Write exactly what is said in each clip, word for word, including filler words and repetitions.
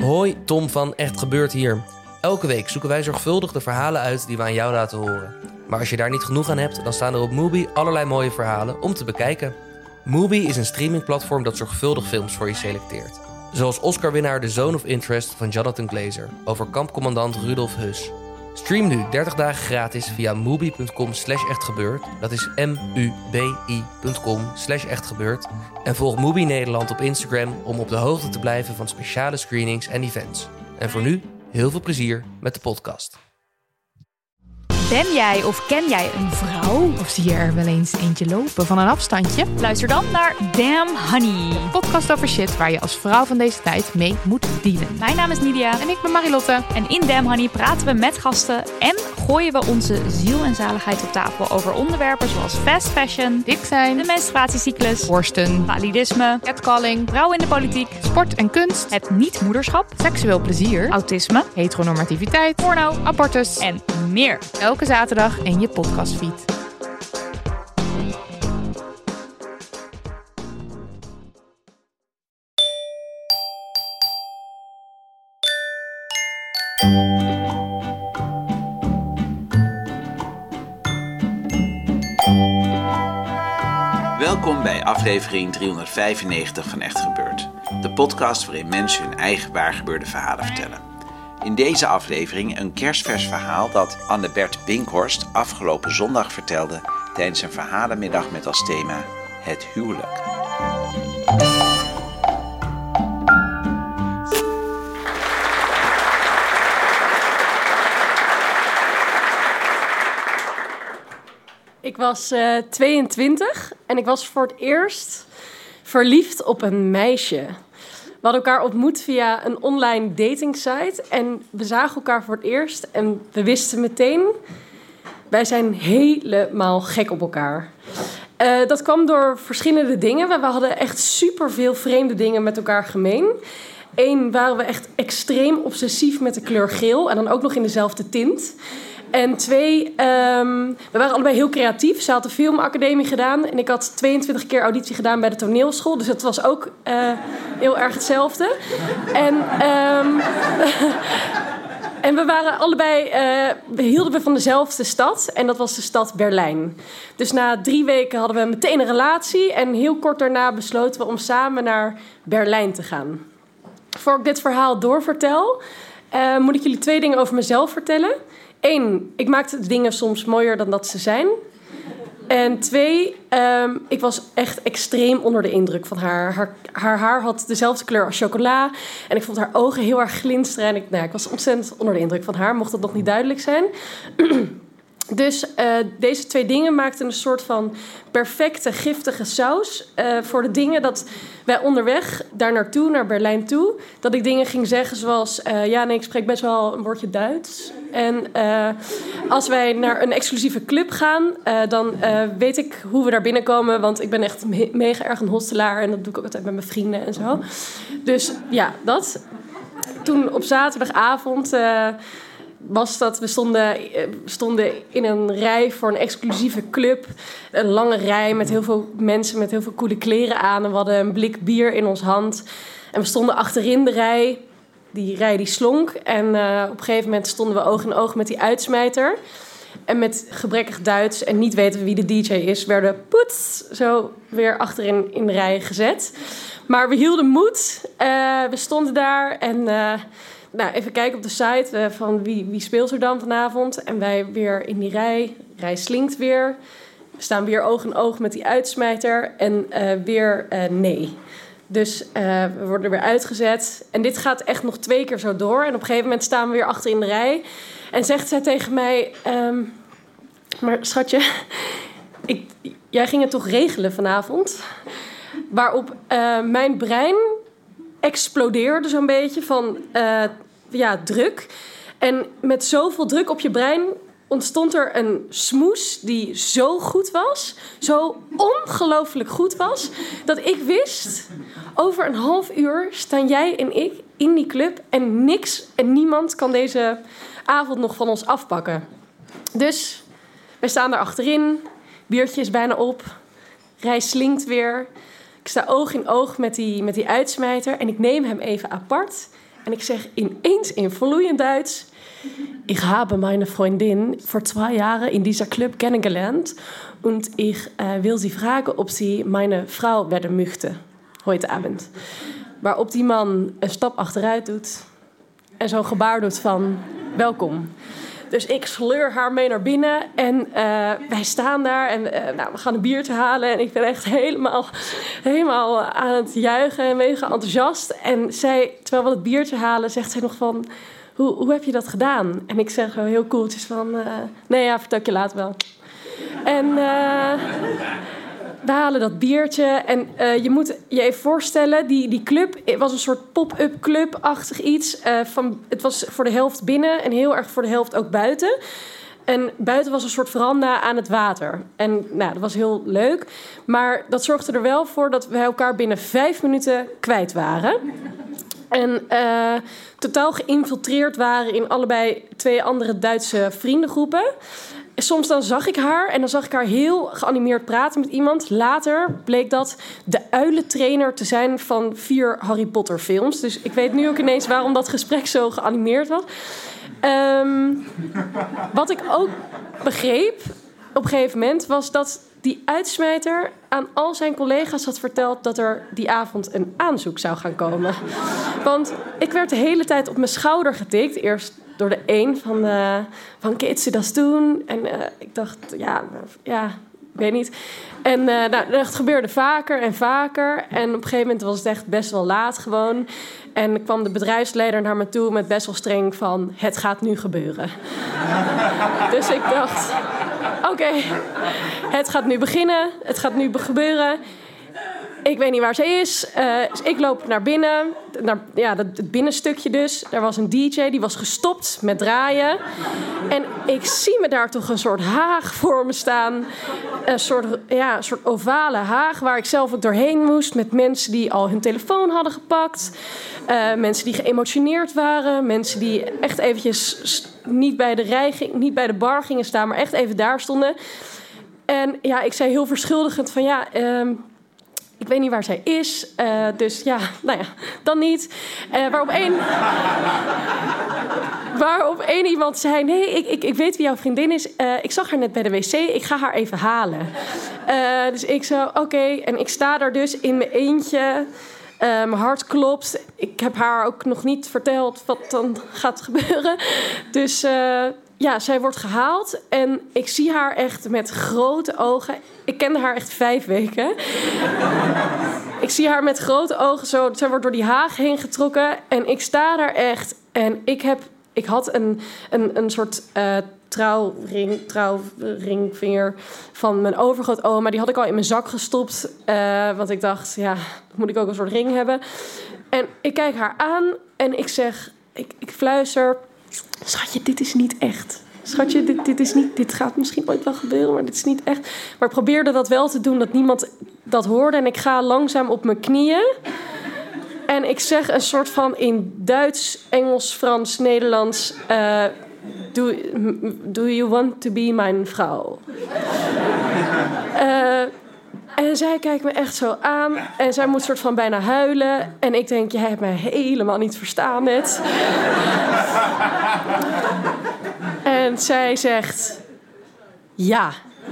Hoi, Tom van Echt Gebeurd hier. Elke week zoeken wij zorgvuldig de verhalen uit die we aan jou laten horen. Maar als je daar niet genoeg aan hebt, dan staan er op Mubi allerlei mooie verhalen om te bekijken. Mubi is een streamingplatform dat zorgvuldig films voor je selecteert. Zoals Oscar-winnaar The Zone of Interest van Jonathan Glazer over kampcommandant Rudolf Höss. Stream nu dertig dagen gratis via mubi.com slash echtgebeurd. Dat is M-U-B-I.com slash echtgebeurd. En volg Mubi Nederland op Instagram om op de hoogte te blijven van speciale screenings en events. En voor nu, heel veel plezier met de podcast. Ben jij of ken jij een vrouw? Of zie je er wel eens eentje lopen van een afstandje? Luister dan naar Damn Honey. Een podcast over shit waar je als vrouw van deze tijd mee moet dealen. Mijn naam is Nidia. En ik ben Marilotte. En in Damn Honey praten we met gasten en gooien we onze ziel en zaligheid op tafel over onderwerpen zoals fast fashion, dik zijn, de menstruatiecyclus, borsten, validisme, catcalling, vrouwen in de politiek, sport en kunst, het niet-moederschap, seksueel plezier, autisme, heteronormativiteit, porno, abortus en meer. Elke zaterdag in je podcastfeed. Welkom bij aflevering driehonderdvijfennegentig van Echt Gebeurd. De podcast waarin mensen hun eigen waargebeurde verhalen vertellen. In deze aflevering een kerstvers verhaal dat Anne-Bert Binkhorst afgelopen zondag vertelde tijdens een verhalenmiddag met als thema het huwelijk. Ik was uh, tweeëntwintig en ik was voor het eerst verliefd op een meisje. We hadden elkaar ontmoet via een online datingsite en we zagen elkaar voor het eerst en we wisten meteen, wij zijn helemaal gek op elkaar. Uh, dat kwam door verschillende dingen. We hadden echt superveel vreemde dingen met elkaar gemeen. Eén, waren we echt extreem obsessief met de kleur geel en dan ook nog in dezelfde tint. En twee, um, we waren allebei heel creatief. Ze had de filmacademie gedaan en ik had tweeëntwintig keer auditie gedaan bij de toneelschool. Dus het was ook uh, heel erg hetzelfde. En, um, en we waren allebei, uh, we hielden we van dezelfde stad en dat was de stad Berlijn. Dus na drie weken hadden we meteen een relatie en heel kort daarna besloten we om samen naar Berlijn te gaan. Voor ik dit verhaal doorvertel, uh, moet ik jullie twee dingen over mezelf vertellen. Eén, ik maakte de dingen soms mooier dan dat ze zijn. En twee, um, ik was echt extreem onder de indruk van haar. haar. Haar haar had dezelfde kleur als chocola. En ik vond haar ogen heel erg glinsteren. En ik, nou, ik was ontzettend onder de indruk van haar, mocht dat nog niet duidelijk zijn. Dus uh, deze twee dingen maakten een soort van perfecte, giftige saus uh, voor de dingen dat wij onderweg daar naartoe, naar Berlijn toe, dat ik dingen ging zeggen zoals, uh, ja nee, ik spreek best wel een woordje Duits. En uh, als wij naar een exclusieve club gaan, uh, dan uh, weet ik hoe we daar binnenkomen, want ik ben echt me- mega erg een hostelaar en dat doe ik ook altijd met mijn vrienden en zo. Dus ja, dat. Toen op zaterdagavond Uh, was dat we stonden, stonden in een rij voor een exclusieve club. Een lange rij met heel veel mensen met heel veel coole kleren aan. En we hadden een blik bier in ons hand. En we stonden achterin de rij. Die rij die slonk. En uh, op een gegeven moment stonden we oog in oog met die uitsmijter. En met gebrekkig Duits en niet weten wie de D J is, werden poets zo weer achterin in de rij gezet. Maar we hielden moed. Uh, we stonden daar en Uh, Nou, even kijken op de site uh, van wie, wie speelt er dan vanavond. En wij weer in die rij. Rij slinkt weer. We staan weer oog in oog met die uitsmijter. En uh, weer uh, nee. Dus uh, we worden er weer uitgezet. En dit gaat echt nog twee keer zo door. En op een gegeven moment staan we weer achter in de rij. En zegt zij tegen mij, Um, maar schatje, ik, jij ging het toch regelen vanavond? Waarop uh, mijn brein explodeerde zo'n beetje van uh, ja, druk. En met zoveel druk op je brein ontstond er een smoes die zo goed was, zo ongelooflijk goed was, dat ik wist, over een half uur staan jij en ik in die club en niks en niemand kan deze avond nog van ons afpakken. Dus wij staan daar achterin, biertje is bijna op, rij slinkt weer. Ik sta oog in oog met die, met die uitsmijter en ik neem hem even apart En ik zeg ineens in vloeiend Duits... Ich habe meine Freundin vor zwei Jahren in dieser Club kennengelernt. Und ich äh, will sie fragen, ob sie meine Frau werden möchte. Heute Abend. Waarop die man een stap achteruit doet. En zo'n gebaar doet van welkom. Dus ik sleur haar mee naar binnen. En uh, wij staan daar. En uh, nou, we gaan een biertje halen. En ik ben echt helemaal, helemaal aan het juichen. En mega enthousiast. En zij, terwijl we het biertje halen, zegt zij nog van... Hoe, hoe heb je dat gedaan? En ik zeg zo heel koeltjes van... Uh, nee, ja, vertel ik je later wel. En uh, we halen dat biertje. En uh, je moet je even voorstellen... Die, die club het was een soort pop-up club-achtig iets. Uh, van, het was voor de helft binnen en heel erg voor de helft ook buiten. En buiten was een soort veranda aan het water. En nou, dat was heel leuk. Maar dat zorgde er wel voor dat we elkaar binnen vijf minuten kwijt waren... En uh, totaal geïnfiltreerd waren in allebei twee andere Duitse vriendengroepen. Soms dan zag ik haar en dan zag ik haar heel geanimeerd praten met iemand. Later bleek dat de uilentrainer te zijn van vier Harry Potter films. Dus ik weet nu ook ineens waarom dat gesprek zo geanimeerd was. Um, wat ik ook begreep op een gegeven moment was dat die uitsmijter aan al zijn collega's had verteld dat er die avond een aanzoek zou gaan komen. Want ik werd de hele tijd op mijn schouder getikt. Eerst door de een van, uh, van kids dat doen. En uh, ik dacht, ja, ja, ik weet niet. En uh, nou, dat gebeurde vaker en vaker. En op een gegeven moment was het echt best wel laat gewoon. En kwam de bedrijfsleider naar me toe met best wel streng van... het gaat nu gebeuren. Dus ik dacht... Oké, okay, het gaat nu beginnen. Het gaat nu gebeuren. Ik weet niet waar ze is. Uh, dus ik loop naar binnen. Naar, ja, het binnenstukje dus. Er was een D J, die was gestopt met draaien. En ik zie me daar toch een soort haag voor me staan. Een soort, ja, een soort ovale haag waar ik zelf ook doorheen moest. Met mensen die al hun telefoon hadden gepakt. Uh, mensen die geëmotioneerd waren. Mensen die echt eventjes niet bij de rij, niet bij de bar gingen staan, maar echt even daar stonden. En ja, ik zei heel verschuldigend van ja... Uh, Ik weet niet waar zij is, uh, dus ja, nou ja, dan niet. Uh, waarop één... waarop één iemand zei... nee, ik, ik, ik weet wie jouw vriendin is. Uh, ik zag haar net bij de wc, ik ga haar even halen. Uh, dus ik zo, oké. Okay. En ik sta daar dus in mijn eentje. Uh, mijn hart klopt. Ik heb haar ook nog niet verteld wat dan gaat gebeuren. Dus... Uh, Ja, zij wordt gehaald en ik zie haar echt met grote ogen. Ik kende haar echt vijf weken. Ik zie haar met grote ogen zo. Zij wordt door die haag heen getrokken en ik sta daar echt. En ik heb, ik had een, een, een soort uh, trouwring, trouwringvinger van mijn overgrootoma. Die had ik al in mijn zak gestopt, uh, want ik dacht, ja, dan moet ik ook een soort ring hebben. En ik kijk haar aan en ik zeg, ik, ik fluister. Schatje, dit is niet echt. Schatje, dit, dit is niet... Dit gaat misschien ooit wel gebeuren, maar dit is niet echt. Maar ik probeerde dat wel te doen, dat niemand dat hoorde. En ik ga langzaam op mijn knieën. En ik zeg een soort van in Duits, Engels, Frans, Nederlands... Uh, do, do you want to be mijn vrouw? Uh, en zij kijkt me echt zo aan. En zij moet soort van bijna huilen. En ik denk, jij hebt mij helemaal niet verstaan net. En zij zegt... ja.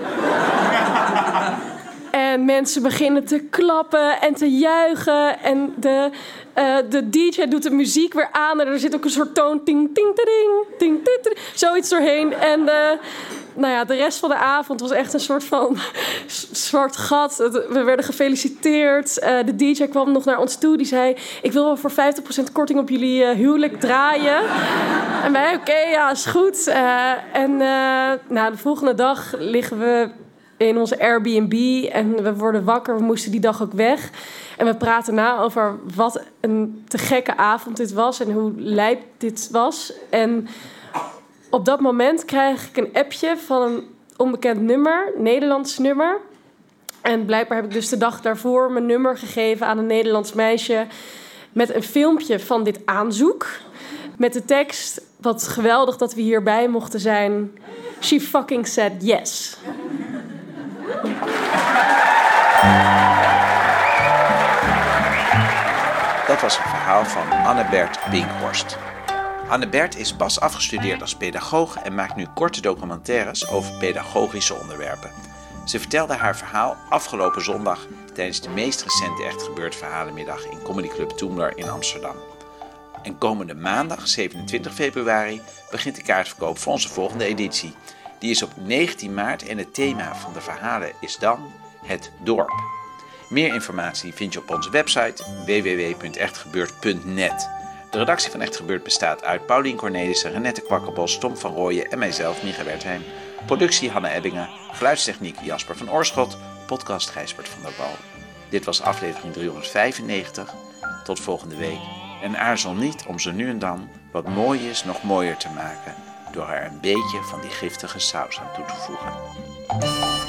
En mensen beginnen te klappen en te juichen. En de, uh, de D J doet de muziek weer aan. En er zit ook een soort toon. Ting, ting, ting, ting, ting, ting, zoiets doorheen. En uh, nou ja, de rest van de avond was echt een soort van zwart gat. We werden gefeliciteerd. Uh, de D J kwam nog naar ons toe. Die zei, ik wil wel voor vijftig procent korting op jullie uh, huwelijk draaien. En wij, oké, okay, ja, is goed. Uh, en uh, nou, de volgende dag liggen we... in onze Airbnb en we worden wakker. We moesten die dag ook weg. En we praten na over wat een te gekke avond dit was... en hoe lijp dit was. En op dat moment krijg ik een appje van een onbekend nummer. Nederlands nummer. En blijkbaar heb ik dus de dag daarvoor mijn nummer gegeven... aan een Nederlands meisje... met een filmpje van dit aanzoek. Met de tekst... wat geweldig dat we hierbij mochten zijn. She fucking said yes. Dat Dat was een verhaal van Anne-Bert Binkhorst. Anne-Bert is pas afgestudeerd als pedagoog en maakt nu korte documentaires over pedagogische onderwerpen. Ze vertelde haar verhaal afgelopen zondag tijdens de meest recente Echt Gebeurd Verhalenmiddag in Comedy Club Toemler in Amsterdam. En komende maandag, zevenentwintig februari, begint de kaartverkoop voor onze volgende editie. Die is op negentien maart en het thema van de verhalen is dan het dorp. Meer informatie vind je op onze website w w w punt echt gebeurd punt net. De redactie van Echt Gebeurd bestaat uit Paulien Cornelissen, Renette Kwakkerbos, Tom van Rooyen en mijzelf, Micha Wertheim. Productie Hanne Ebbingen, geluidstechniek Jasper van Oorschot, podcast Gijsbert van der Wal. Dit was aflevering driehonderdvijfennegentig. Tot volgende week. En aarzel niet om zo nu en dan wat mooi is nog mooier te maken door er een beetje van die giftige saus aan toe te voegen.